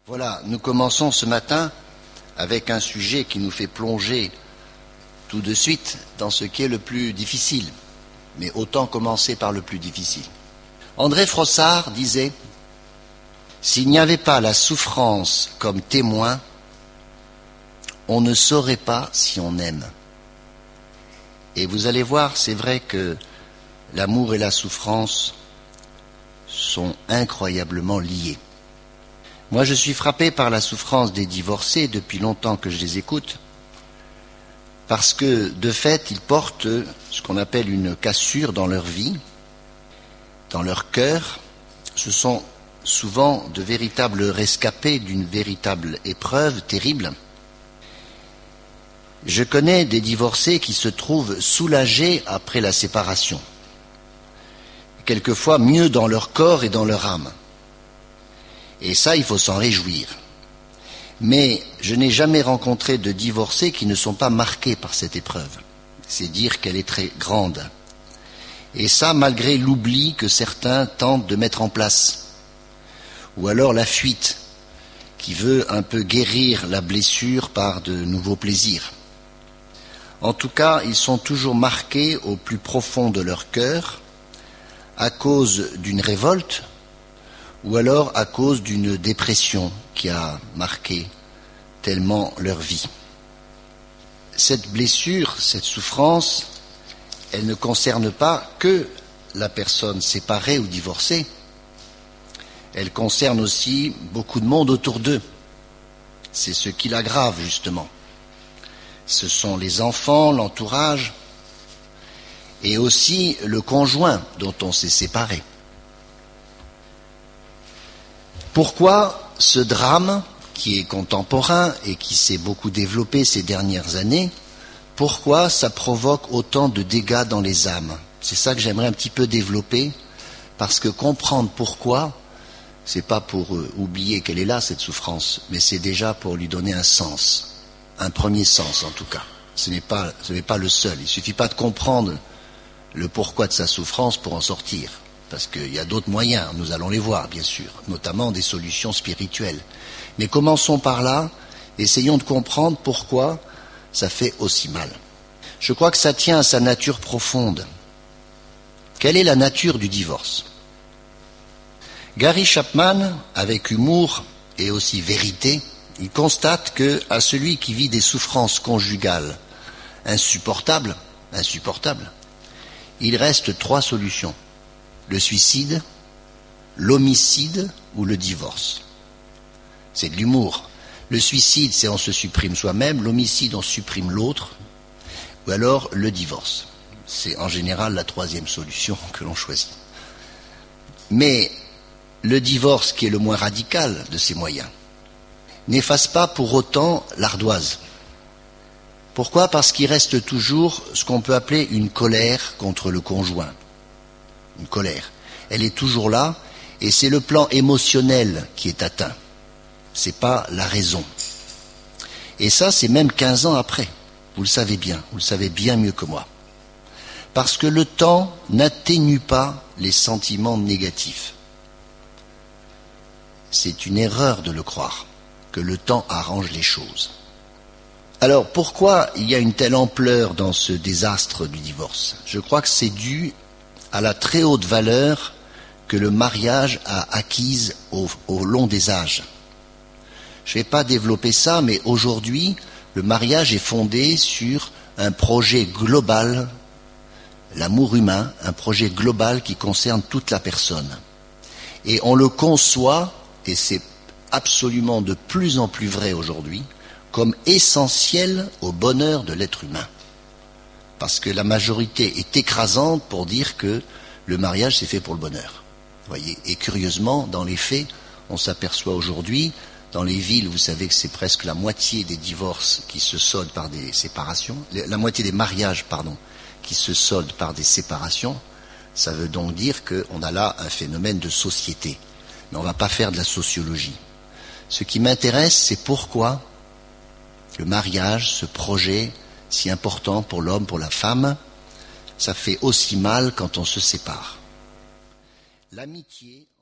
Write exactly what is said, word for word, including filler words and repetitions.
Voilà, nous commençons ce matin avec un sujet qui nous fait plonger tout de suite dans ce qui est le plus difficile. Mais autant commencer par le plus difficile. André Frossard disait « S'il n'y avait pas la souffrance comme témoin, on ne saurait pas si on aime. » Et vous allez voir, c'est vrai que l'amour et la souffrance sont incroyablement liés. Moi, je suis frappé par la souffrance des divorcés depuis longtemps que je les écoute, parce que, de fait, ils portent ce qu'on appelle une cassure dans leur vie, dans leur cœur. Ce sont souvent de véritables rescapés d'une véritable épreuve terrible. Je connais des divorcés qui se trouvent soulagés après la séparation, quelquefois mieux dans leur corps et dans leur âme. Et ça, il faut s'en réjouir. Mais je n'ai jamais rencontré de divorcés qui ne sont pas marqués par cette épreuve. C'est dire qu'elle est très grande. Et ça, malgré l'oubli que certains tentent de mettre en place. Ou alors la fuite, qui veut un peu guérir la blessure par de nouveaux plaisirs. En tout cas, ils sont toujours marqués au plus profond de leur cœur, à cause d'une révolte, ou alors à cause d'une dépression qui a marqué tellement leur vie. Cette blessure, cette souffrance, elle ne concerne pas que la personne séparée ou divorcée, elle concerne aussi beaucoup de monde autour d'eux. C'est ce qui l'aggrave justement. Ce sont les enfants, l'entourage, et aussi le conjoint dont on s'est séparé. Pourquoi ce drame, qui est contemporain et qui s'est beaucoup développé ces dernières années, pourquoi ça provoque autant de dégâts dans les âmes? C'est ça que j'aimerais un petit peu développer, parce que comprendre pourquoi, c'est pas pour euh, oublier qu'elle est là, cette souffrance, mais c'est déjà pour lui donner un sens, un premier sens en tout cas. Ce n'est pas, ce n'est pas le seul. Il suffit pas de comprendre le pourquoi de sa souffrance pour en sortir. Parce qu'il y a d'autres moyens, nous allons les voir bien sûr, notamment des solutions spirituelles. Mais commençons par là, essayons de comprendre pourquoi ça fait aussi mal. Je crois que ça tient à sa nature profonde. Quelle est la nature du divorce? Gary Chapman, avec humour et aussi vérité, il constate que à celui qui vit des souffrances conjugales insupportables, insupportables, il reste trois solutions. Le suicide, l'homicide ou le divorce. C'est de l'humour. Le suicide, c'est on se supprime soi-même, l'homicide, on supprime l'autre, ou alors le divorce. C'est en général la troisième solution que l'on choisit. Mais le divorce, qui est le moins radical de ces moyens, n'efface pas pour autant l'ardoise. Pourquoi? Parce qu'il reste toujours ce qu'on peut appeler une colère contre le conjoint. Une colère. Elle est toujours là, et c'est le plan émotionnel qui est atteint. C'est pas la raison. Et ça, c'est même quinze ans après. Vous le savez bien, vous le savez bien mieux que moi. Parce que le temps n'atténue pas les sentiments négatifs. C'est une erreur de le croire, que le temps arrange les choses. Alors, pourquoi il y a une telle ampleur dans ce désastre du divorce? Je crois que c'est dû à la très haute valeur que le mariage a acquise au, au long des âges. Je ne vais pas développer ça, mais aujourd'hui, le mariage est fondé sur un projet global, l'amour humain, un projet global qui concerne toute la personne. Et on le conçoit, et c'est absolument de plus en plus vrai aujourd'hui, comme essentiel au bonheur de l'être humain. Parce que la majorité est écrasante pour dire que le mariage c'est fait pour le bonheur. Voyez. Et curieusement, dans les faits, on s'aperçoit aujourd'hui, dans les villes, vous savez que c'est presque la moitié des divorces qui se soldent par des séparations, la moitié des mariages, pardon, qui se soldent par des séparations. Ça veut donc dire qu'on a là un phénomène de société. Mais on ne va pas faire de la sociologie. Ce qui m'intéresse, c'est pourquoi le mariage, ce projet si important pour l'homme, pour la femme, ça fait aussi mal quand on se sépare. L'amitié